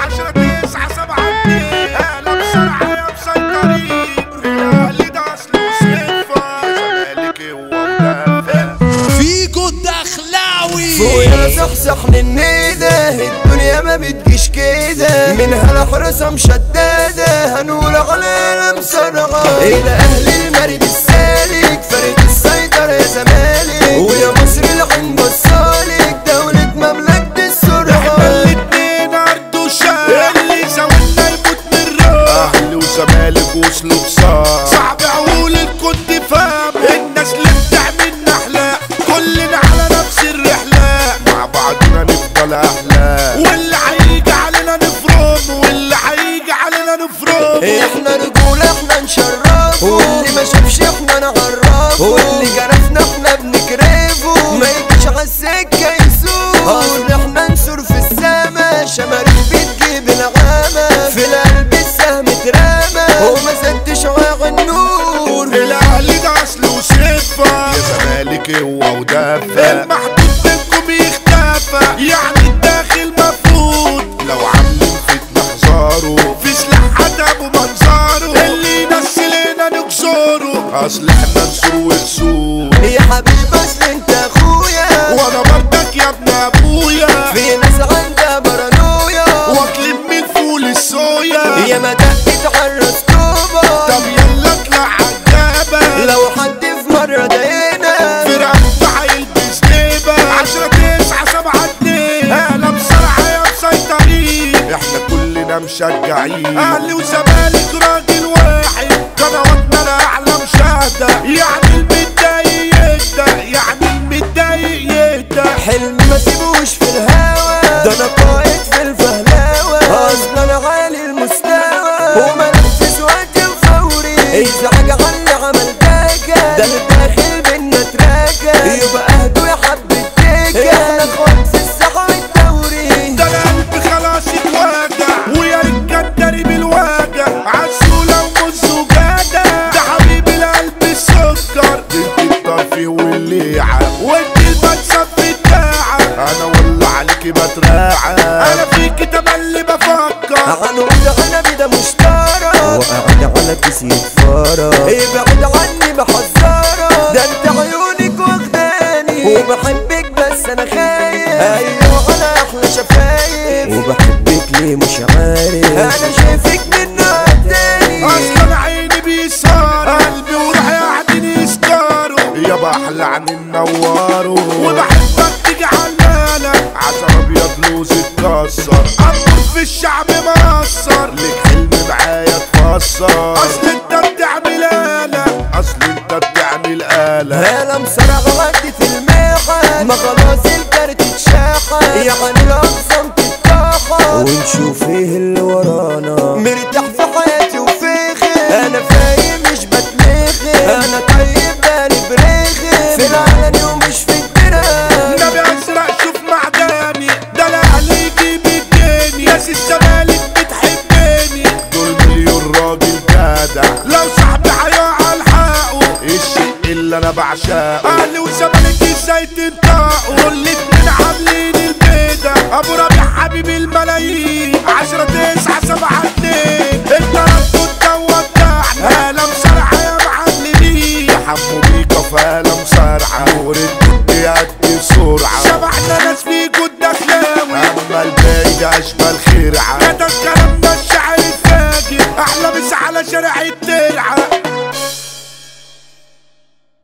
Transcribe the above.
10 9 7 2 اهلا بسرعة يا مسيطرين رجالي ده اصل وصفة زمالكي ومدافع فيجو الدخلاوي فوق يا صحصح للنيدة الدنيا ما بتجيش كده منها الحرسة مشددة هنقول علينا مسرعة إلى أهل المريد السالك فريق السيطرة يا زمالك ويا مصر العين بصالك دولة مملكة السرعة احنا الاتنين عرض وشام اللي زاولنا يموت من الروح اهلي وزمالك وصلوا بصار صعب عقول الكنت فاهم الناس اللي بتعمل نحلة كلنا على نفس الرحلة مع بعضنا نفضل احلى واللي هيجي علينا نفرم واللي هيجي علينا نفرم احنا رجولة احنا نشرفه واللي ما شافش احنا نعرفه واللي جرفنا احنا بنكرفه ما يجيش عالسكة يسوق اصل احنا نسور في السما شماريخ بتجيب العامة في القلب السهم اترمى وما زدتش واغ النور الاهلي ده اصل وصفة يا زمالكي هو ودافع المحدود منكم يختفى يعني الداخل مفقود لو عاملين فتنة احذروا في سلاح عدم ومنظره اللي ينسلنا نكسره اصل احنا نسور ونسور يا حبيبي اصل انت اخويا وانا برضك يا ابن ابويا في ناس عندها بارانويا واكلين من فول الصويا يا ما دقت عالراس طوبة طب يلا اطلع عالجبل لو حد في مرة ضايقنا فرقت هيلبس جيبة 10 9 7 2 اهلا بسرعة يا مسيطرين احنا كلنا مشجعين اهلي وزمالك راجل واحد قنواتنا الاعلى مشاهدة يعني المتضايق يهدى يعني المتضايق يهدى حلم ما سيبوش في الهوا ده انا قائد في الفهلاوة اصلا عالي المستوى ومنفذ وقت وفوري ازعاج على اللي عمل داكا ده الداخل بينا تراكا يبقى اهدوا يا حبة ديكا احنا اخوات في الساحة والدوري ده انا قلبي خلاص اتواجع ويا ريت كان داري بالواجع عسولة ومز وجادة ده حبيب القلب السكر انت الطرفي والليعة وانت المكسب في الداعة انا والله عليكي بتراعى انا فيكي تملي بفكر هنقول عنبي ده مشترك وقاعد على كيس يتفرج ابعد عني بحذرك ده انت عيونك واخداني وبحبك بس انا خايف ايوه انا احلى شفايف وبحبك ليه مش عارف انا شايفك من نوع تاني اصلا عيني بيسهر قلبي وروحي قاعدين يسكروا يابا احلى عن النوارو وبحبك تيجي عالمالك عسل ابيض لوز اتكسر امر في الشعب مقصر ليك حلم معايا تفسر اصل انت بتعمل آلة اصل انت بتعمل آلة انا مسرع غدي في الميحة ما خلاص الكارت اتشاحة يعني الاقسام تتاحة ونشوف ايه اللي ورانا مرتاح في حياتي وفيخي انا فايق مش بتلخي انا طيب بالي بريخي في العلني ومش في الجيران نبي ازرق شوف معداني ده الاهل يجيب الجاني ناس الزمالك بتحبني دول مليون راجل جدع لو صاحبي هيقع الحقه الشيء اللي انا بعشقه اهلي وزمالك ازاي تنطقوا والاتنين عاملين البيضة ابو ربيع حبيب الملايين 10 9 7 2 انت ربط الدوا بتاعنا اهلا مسرعة يا معلمين يا حمو بيكا فاهلا مسرعة نور الدنيا قد بسرعة شبعنا ناس فيكوا الدخلاوي اما الباقي ده اشبال خرعة كتب كلامنا الشعر الفاجر احلى مسا على شارع